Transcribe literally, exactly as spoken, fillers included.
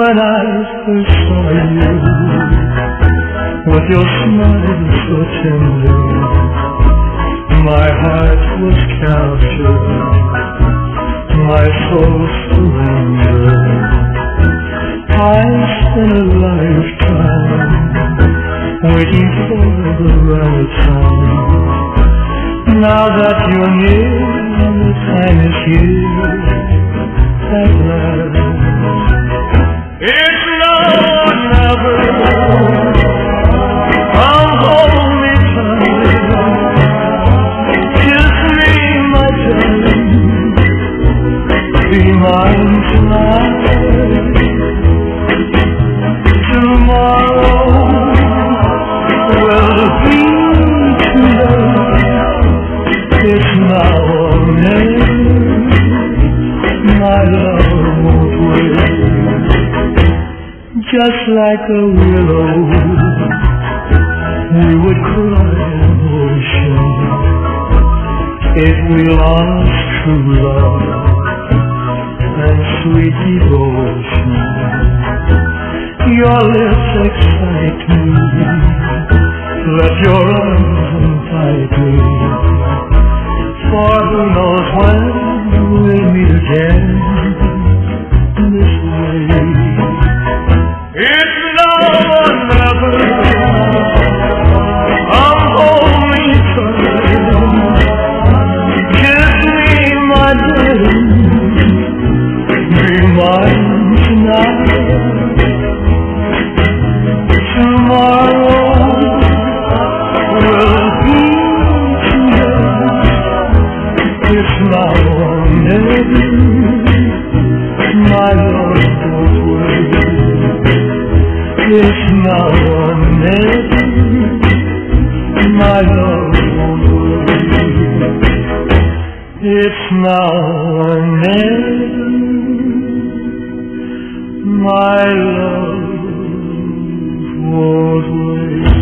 when I first saw you, with your smile so tender, my heart was captured, my soul surrendered. I spent a lifetime waiting for the right time. Now that you're near, the time is here at last. It's now or never. Come hold me tight. Kiss me, my darling. Be mine tonight. Tomorrow will be too late. It's now or never. My love won't wait. Just like a willow, we would cry an ocean if we lost true love and sweet devotion. Your lips excite me, let your arms invite me, for who knows when we'll meet again this way. It's now or never. Come hold me tight. Kiss me, my darling. Be mine tonight. Tomorrow will be too late. It's now or never. My love won't wait. It's now or never. My love won't wait. It's now or never. My love won't wait.